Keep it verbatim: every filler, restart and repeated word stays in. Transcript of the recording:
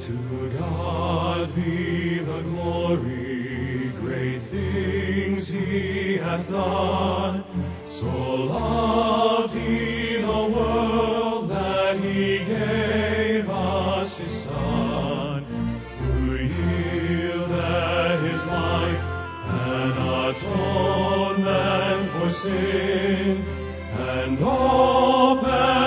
To God be the glory, great things he hath done. So loved he the world that he gave us his Son, who yielded his life an atonement for sin, and opened